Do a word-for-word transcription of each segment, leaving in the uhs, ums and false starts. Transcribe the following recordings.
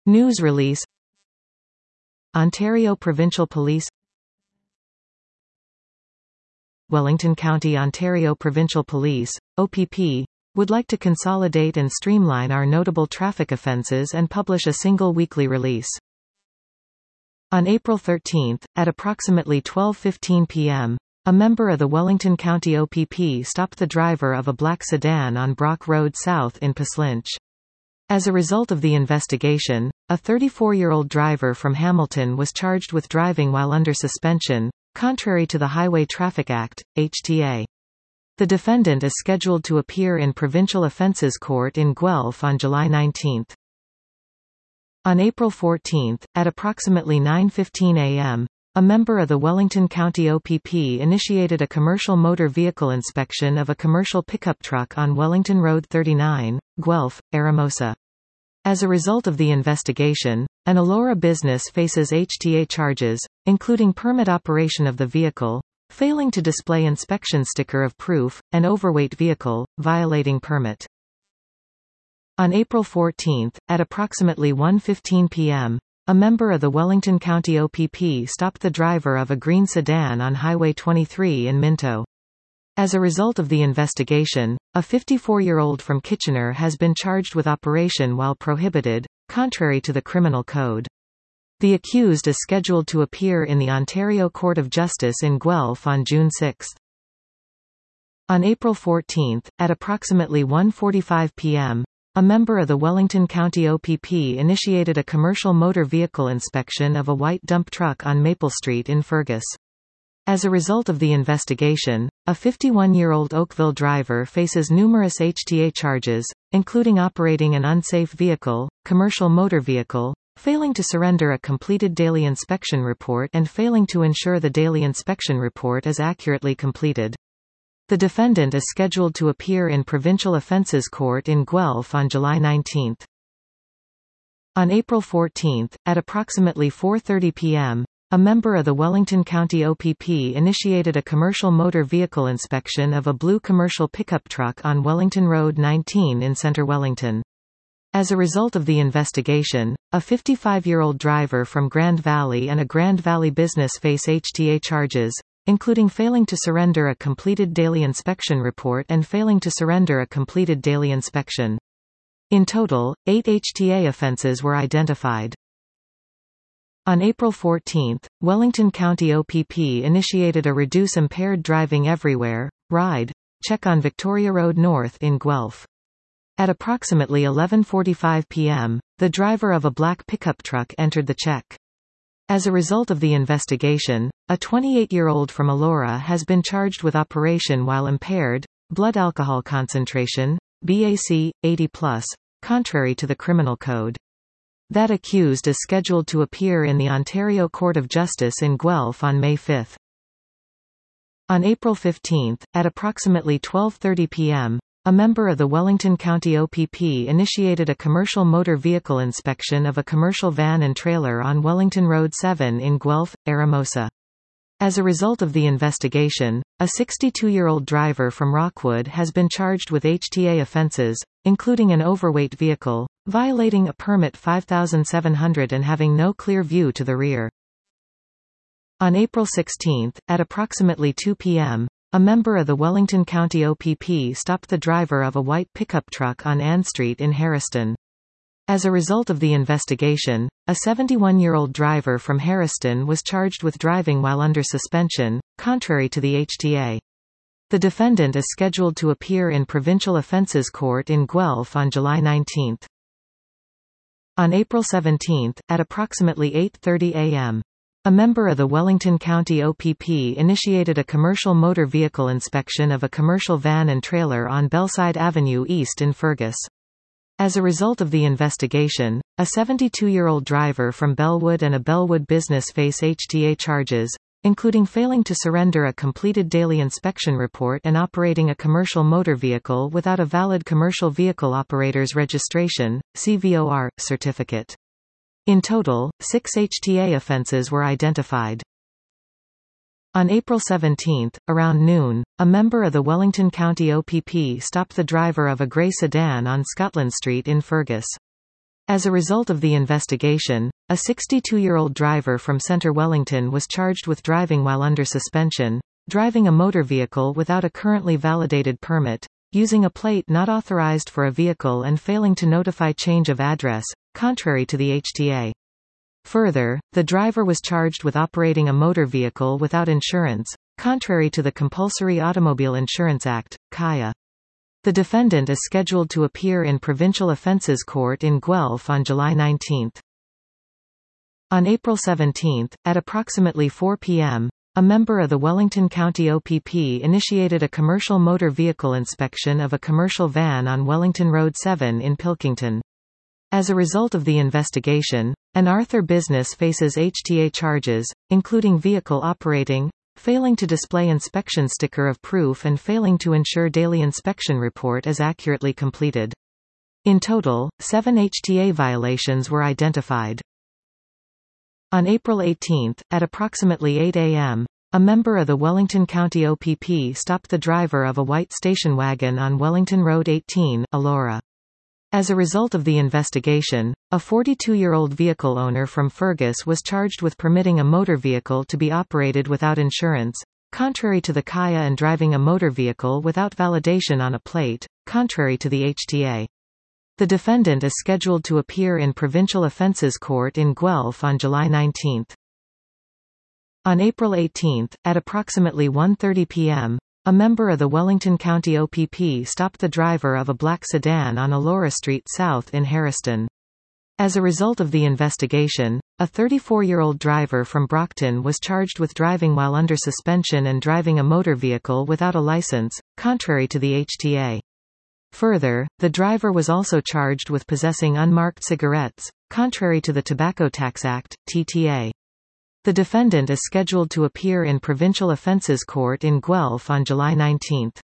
News release. Ontario Provincial Police. Wellington County Ontario Provincial Police, O P P, would like to consolidate and streamline our notable traffic offences and publish a single weekly release. On April thirteenth, at approximately twelve fifteen p m, a member of the Wellington County O P P stopped the driver of a black sedan on Brock Road South in Paslynch. As a result of the investigation, a thirty-four-year-old driver from Hamilton was charged with driving while under suspension, contrary to the Highway Traffic Act, H T A. The defendant is scheduled to appear in Provincial Offences Court in Guelph on July nineteenth. On April fourteenth, at approximately nine fifteen a m, a member of the Wellington County O P P initiated a commercial motor vehicle inspection of a commercial pickup truck on Wellington Road thirty-nine, Guelph, Eramosa. As a result of the investigation, an Alora business faces H T A charges, including permit operation of the vehicle, failing to display inspection sticker of proof, and overweight vehicle, violating permit. On April fourteenth, at approximately one fifteen p m, a member of the Wellington County O P P stopped the driver of a green sedan on Highway twenty-three in Minto. As a result of the investigation, a fifty-four-year-old from Kitchener has been charged with operation while prohibited, contrary to the criminal code. The accused is scheduled to appear in the Ontario Court of Justice in Guelph on June sixth. On April fourteenth, at approximately one forty-five p m, a member of the Wellington County O P P initiated a commercial motor vehicle inspection of a white dump truck on Maple Street in Fergus. As a result of the investigation, a fifty-one-year-old Oakville driver faces numerous H T A charges, including operating an unsafe vehicle, commercial motor vehicle, failing to surrender a completed daily inspection report and failing to ensure the daily inspection report is accurately completed. The defendant is scheduled to appear in Provincial Offences Court in Guelph on July nineteenth. On April fourteenth, at approximately four thirty p m, a member of the Wellington County O P P initiated a commercial motor vehicle inspection of a blue commercial pickup truck on Wellington Road nineteen in Centre Wellington. As a result of the investigation, a fifty-five-year-old driver from Grand Valley and a Grand Valley business face H T A charges, including failing to surrender a completed daily inspection report and failing to surrender a completed daily inspection. In total, eight H T A offences were identified. On April fourteenth, Wellington County O P P initiated a Reduce Impaired Driving Everywhere ride check on Victoria Road North in Guelph. At approximately eleven forty-five p m, the driver of a black pickup truck entered the check. As a result of the investigation, a twenty-eight-year-old from Alora has been charged with operation while impaired, blood alcohol concentration, B A C, eighty plus, contrary to the criminal code. That accused is scheduled to appear in the Ontario Court of Justice in Guelph on May fifth. On April fifteenth, at approximately twelve thirty p m, a member of the Wellington County O P P initiated a commercial motor vehicle inspection of a commercial van and trailer on Wellington Road seven in Guelph, Eramosa. As a result of the investigation, a sixty-two-year-old driver from Rockwood has been charged with H T A offences, including an overweight vehicle, violating a permit five thousand seven hundred and having no clear view to the rear. On April sixteenth, at approximately two p m, a member of the Wellington County O P P stopped the driver of a white pickup truck on Ann Street in Harriston. As a result of the investigation, a seventy-one-year-old driver from Harriston was charged with driving while under suspension, contrary to the H T A. The defendant is scheduled to appear in Provincial Offences Court in Guelph on July nineteenth. On April seventeenth, at approximately eight thirty a m, a member of the Wellington County O P P initiated a commercial motor vehicle inspection of a commercial van and trailer on Bellside Avenue East in Fergus. As a result of the investigation, a seventy-two-year-old driver from Bellwood and a Bellwood business face H T A charges, including failing to surrender a completed daily inspection report and operating a commercial motor vehicle without a valid commercial vehicle operator's registration, C V O R, certificate. In total, six H T A offences were identified. On April seventeenth, around noon, a member of the Wellington County O P P stopped the driver of a grey sedan on Scotland Street in Fergus. As a result of the investigation, a sixty-two-year-old driver from Centre Wellington was charged with driving while under suspension, driving a motor vehicle without a currently validated permit, using a plate not authorized for a vehicle and failing to notify change of address, contrary to the H T A. Further, the driver was charged with operating a motor vehicle without insurance, contrary to the Compulsory Automobile Insurance Act, C A I A. The defendant is scheduled to appear in Provincial Offences Court in Guelph on July nineteenth. On April seventeenth, at approximately four p m, a member of the Wellington County O P P initiated a commercial motor vehicle inspection of a commercial van on Wellington Road seven in Pilkington. As a result of the investigation, an Arthur business faces H T A charges, including vehicle operating, failing to display inspection sticker of proof and failing to ensure daily inspection report is accurately completed. In total, seven H T A violations were identified. On April eighteenth, at approximately eight a m, a member of the Wellington County O P P stopped the driver of a white station wagon on Wellington Road eighteen, Elora. As a result of the investigation, a forty-two-year-old vehicle owner from Fergus was charged with permitting a motor vehicle to be operated without insurance, contrary to the C A I A, and driving a motor vehicle without validation on a plate, contrary to the H T A. The defendant is scheduled to appear in Provincial Offences Court in Guelph on July nineteenth. On April eighteenth, at approximately one thirty p m, a member of the Wellington County O P P stopped the driver of a black sedan on Elora Street South in Harriston. As a result of the investigation, a thirty-four-year-old driver from Brockton was charged with driving while under suspension and driving a motor vehicle without a license, contrary to the H T A. Further, the driver was also charged with possessing unmarked cigarettes, contrary to the Tobacco Tax Act, T T A. The defendant is scheduled to appear in Provincial Offences Court in Guelph on July nineteenth.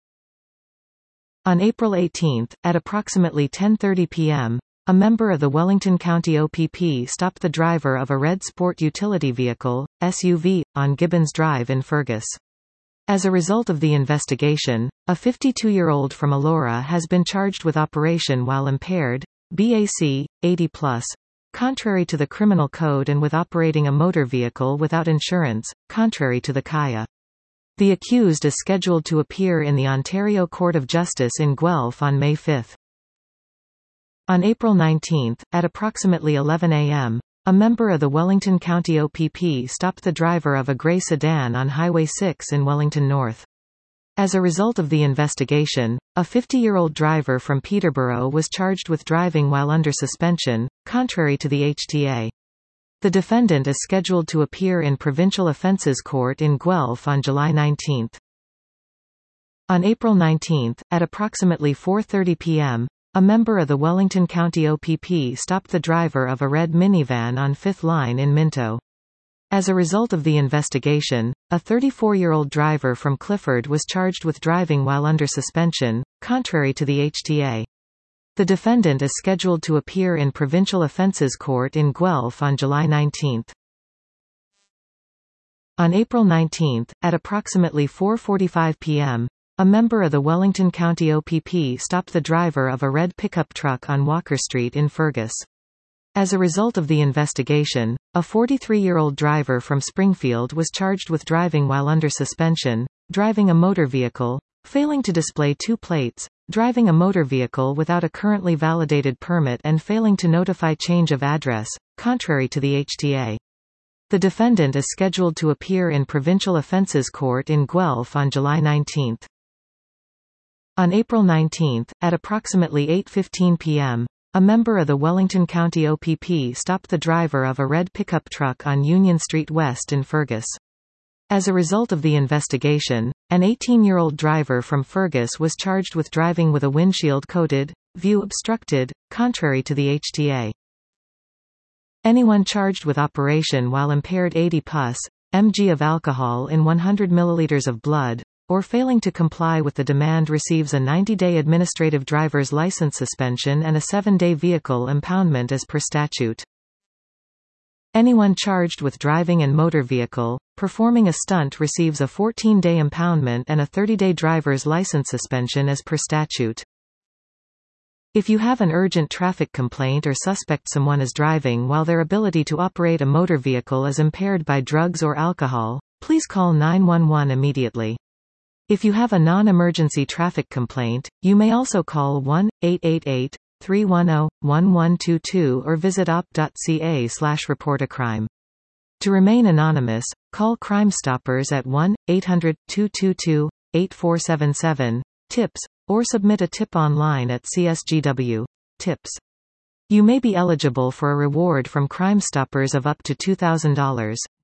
On April eighteenth, at approximately ten thirty p m, a member of the Wellington County O P P stopped the driver of a red sport utility vehicle, S U V, on Gibbons Drive in Fergus. As a result of the investigation, a fifty-two-year-old from Elora has been charged with operation while impaired, B A C, eighty plus, contrary to the Criminal Code, and with operating a motor vehicle without insurance, contrary to the C A I A. The accused is scheduled to appear in the Ontario Court of Justice in Guelph on May fifth. On April nineteenth, at approximately eleven a m, a member of the Wellington County O P P stopped the driver of a grey sedan on Highway six in Wellington North. As a result of the investigation, a fifty-year-old driver from Peterborough was charged with driving while under suspension, contrary to the H T A. The defendant is scheduled to appear in Provincial Offences Court in Guelph on July nineteenth. On April nineteenth, at approximately four thirty p m, a member of the Wellington County O P P stopped the driver of a red minivan on Fifth Line in Minto. As a result of the investigation, a thirty-four-year-old driver from Clifford was charged with driving while under suspension, contrary to the H T A. The defendant is scheduled to appear in Provincial Offences Court in Guelph on July nineteenth. On April nineteenth, at approximately four forty-five p m, a member of the Wellington County O P P stopped the driver of a red pickup truck on Walker Street in Fergus. As a result of the investigation, a forty-three-year-old driver from Springfield was charged with driving while under suspension, driving a motor vehicle, failing to display two plates, driving a motor vehicle without a currently validated permit, and failing to notify change of address, contrary to the H T A. The defendant is scheduled to appear in Provincial Offences Court in Guelph on July nineteenth. On April nineteenth, at approximately eight fifteen p m, a member of the Wellington County O P P stopped the driver of a red pickup truck on Union Street West in Fergus. As a result of the investigation, an eighteen-year-old driver from Fergus was charged with driving with a windshield coated, view obstructed, contrary to the H T A. Anyone charged with operation while impaired eighty pus, milligrams of alcohol in one hundred milliliters of blood, or failing to comply with the demand receives a ninety-day administrative driver's license suspension and a seven-day vehicle impoundment as per statute. Anyone charged with driving and motor vehicle, performing a stunt receives a fourteen-day impoundment and a thirty-day driver's license suspension as per statute. If you have an urgent traffic complaint or suspect someone is driving while their ability to operate a motor vehicle is impaired by drugs or alcohol, please call nine one one immediately. If you have a non-emergency traffic complaint, you may also call one eight eight eight, three one zero, one one two two or visit op dot c a slash report a crime. To remain anonymous, call Crime Stoppers at one eight hundred, two two two, eight four seven seven, tips, or submit a tip online at C S G W. Tips. You may be eligible for a reward from Crime Stoppers of up to two thousand dollars.